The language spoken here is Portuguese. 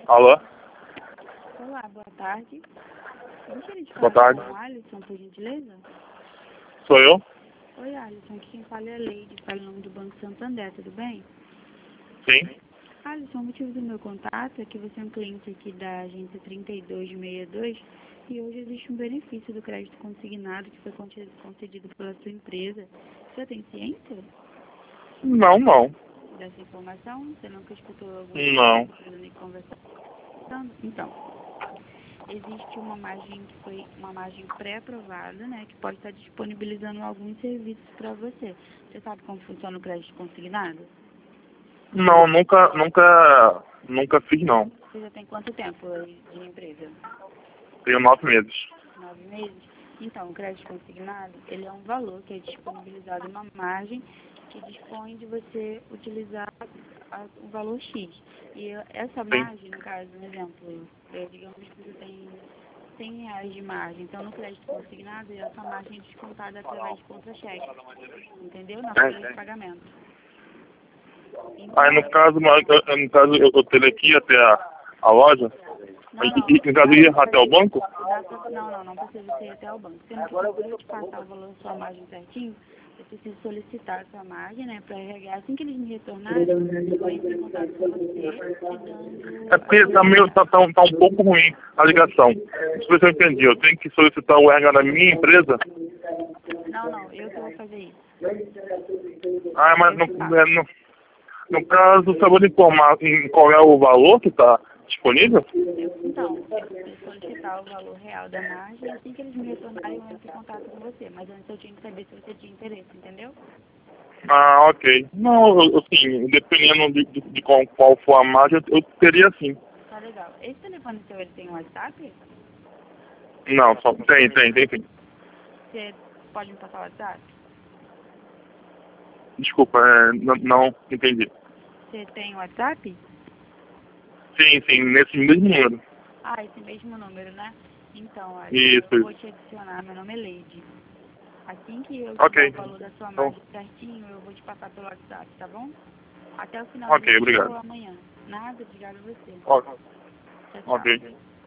Alô? Olá, boa tarde. Gostaria de Boa falar tarde. com o Alisson, por gentileza? Sou eu? Oi, Alisson. Aqui quem fala é a Leide, fala em nome do Banco Santander, tudo bem? Sim. Alisson, o motivo do meu contato é que você é um cliente aqui da agência 3262 e hoje existe um benefício do crédito consignado que foi concedido pela sua empresa. Você tem ciência Não. dessa informação? Você nunca escutou alguma Não. conversando? Então, existe uma margem que foi uma margem pré-aprovada, né, que pode estar disponibilizando alguns serviços para você. Você sabe como funciona o crédito consignado? Não, nunca fiz não. Você já tem quanto tempo aí de empresa? Tenho 9 meses. 9 meses? Então, o crédito consignado, ele é um valor que é disponibilizado uma margem que dispõe de você utilizar o valor X. E essa margem, no caso, um exemplo, digamos que você tem R$ 100 de margem. Então, no crédito consignado, essa margem é descontada através de contra-cheque. Entendeu? Na folha de pagamento. Então, Aí no caso eu teria que ir até a loja? não, E no caso ir até o banco? não precisa ser até o banco. Sendo que para eu te passar o valor da sua margem certinho, eu preciso solicitar a sua margem, né, para RH. Assim que eles me retornarem, eu vou entrar em contato com você, te dando... É porque tá um pouco ruim a ligação. Não sei se eu entendi. Eu tenho que solicitar o RH da minha empresa? Não, eu que vou fazer isso. Ah, mas no caso, você pode informar em qual é o valor que está disponível? Então, eu preciso solicitar o valor real da margem e assim que eles me retornarem, eu entro em contato com você. Mas antes eu tinha que saber se você tinha interesse, entendeu? Ah, ok. Não, assim, dependendo de qual for a margem, eu teria sim. Tá legal. Esse telefone seu, ele tem um WhatsApp? Não, só tem sim. Você pode me passar o WhatsApp? Desculpa, não entendi. Você tem WhatsApp? Sim, nesse mesmo número. Ah, esse mesmo número, né? Então, Isso. eu vou te adicionar. Meu nome é Leide. Assim que eu Ok. tiver o valor da sua margem certinho, eu vou te passar pelo WhatsApp, tá bom? Até o final do Ok, dia ou obrigado. amanhã. Nada, obrigado a você. Ok. Tchau, Ok. tchau.